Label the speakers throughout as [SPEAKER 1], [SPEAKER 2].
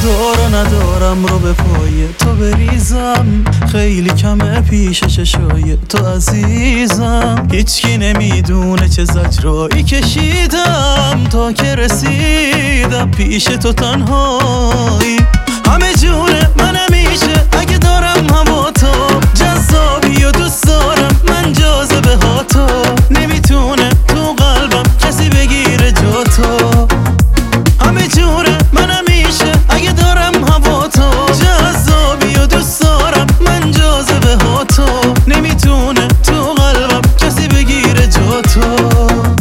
[SPEAKER 1] تو رو ندارم رو به پای تو بریزم، خیلی کمه پیش چشای تو عزیزم. هیچکی نمیدونه چه زجرایی کشیدم تا که رسیدم پیش تو تنهایی. همه جونه من همیشه اگه دارم هوا تو، جذابی و دوست دارم من جاذبه ها تو. نمیتونه تو قلبم کسی بگیره جا تو. همه جونه من همیشه اگه دارم هوا تو، جذابی و دوست دارم من جاذبه ها تو. نمیتونه تو قلبم کسی بگیره جا تو.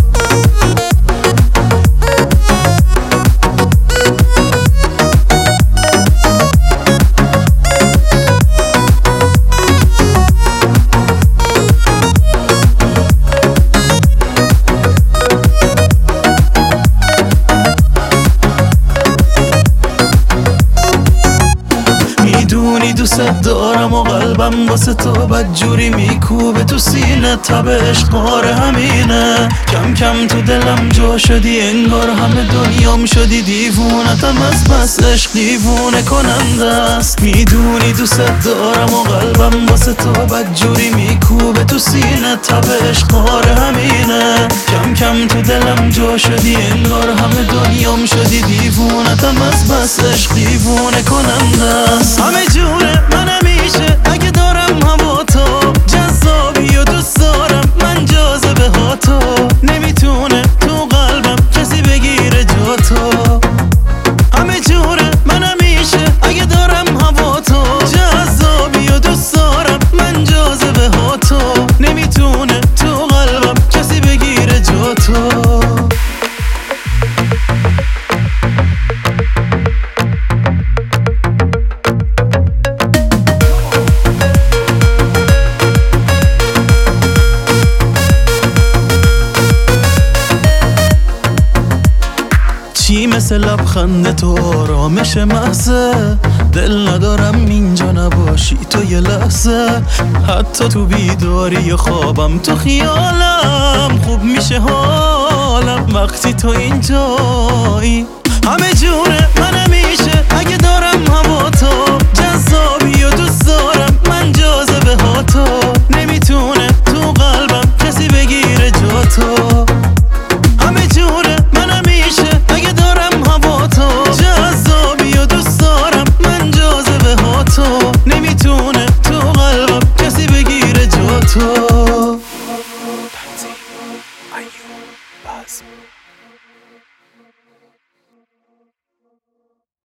[SPEAKER 1] دوست دارم و قلبم واسه تو بدجوری میکوبه تو سینه. تب عشق قاره همینه، کم کم تو دلم جا شدی انگار همه دنیام شدی دیوونتم از بس عشق دیوونه کننده است. میدونی دوست دارم و قلبم واسه تو بدجوری میکوبه تو سینه. تب عشق قاره همینه، کم کم تو دلم جا شدی انگار همه دنیام شدی دیوونتم از بس عشق دیوونه کننده است. همه جونه من همیشه اگه دارم هوا تو، جذابی و دوست دارم من جاذبه ها تو. نمیتونه تو قلبم کسی بگیره جا تو. همه جونه من همیشه اگه دارم هوا تو، جذابی و دوست دارم من جاذبه ها تو. نمیتونه تو قلبم کسی بگیره جا تو. چی مثل لبخند تو آرامش محضه، دل ندارم اینجا نباشی تو یه لحظه. حتی تو بیداری خوابم تو خیالم خوب میشه حالم وقتی تو اینجایی. همه جونه من